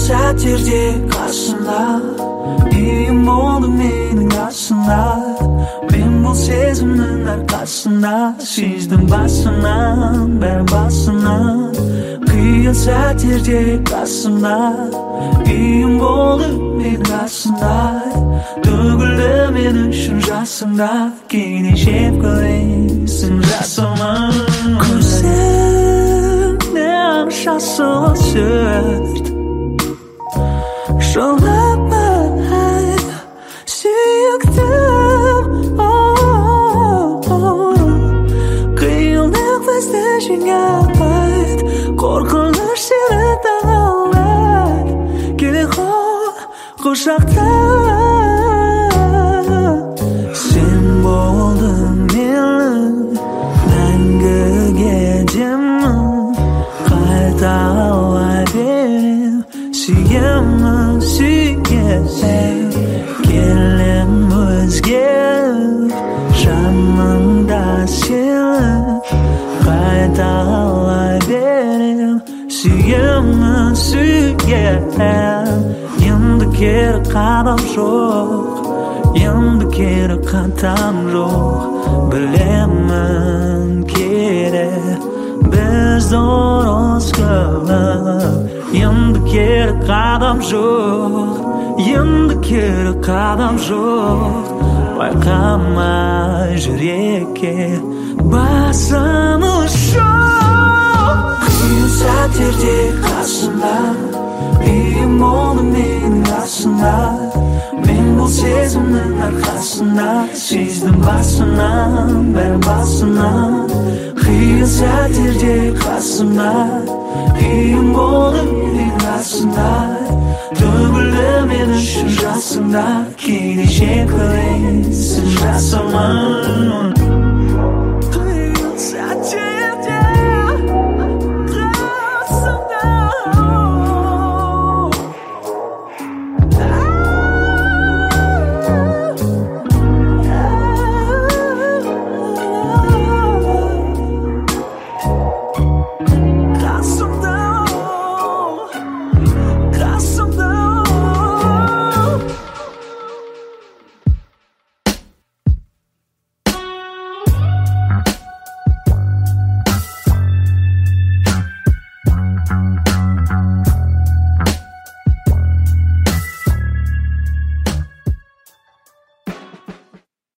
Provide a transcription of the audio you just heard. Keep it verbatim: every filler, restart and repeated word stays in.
сәттерде қасымда, үйім болды менің асында. Мен бұл сезімнің арқасында сездім басынан, бәрі басынан. Қиын сәттерде қасымда, үйім болды менің асында. Төгілді мен үшін жасыңда, кейде жеп көресің жасыма. Көзіңде ақшасы сүрт, жыламай сүйіктім. Қиындық бізді жеңе алмайды, қорқыныш сені таға алмайды. Келе қой құшақта, сен болдың менің мәңгіге демім. Қайта алай берем, сүйемін, сүйемін. Келем өзгеріп, жанымда сені. Қайта алай берем, сүйемін, сүйемін. Енді кері қадам жоқ, енді кері қадам жоқ. Білемін керек біз дұрыс қылып. Енді кері қадам жоқ, енді кері қадам жоқ. Байқамай жүрекке басымыз жоқ. Қиын сәттерде қасымда, үйім болды менің асында. Мен бұл сезімнің арқасында сездім басынан, бәрі басынан. Қиын сәттерде қасымда, үйім болды менің асында. Төгілді мен үшін жасыңда, кейде жек көресің жасыма.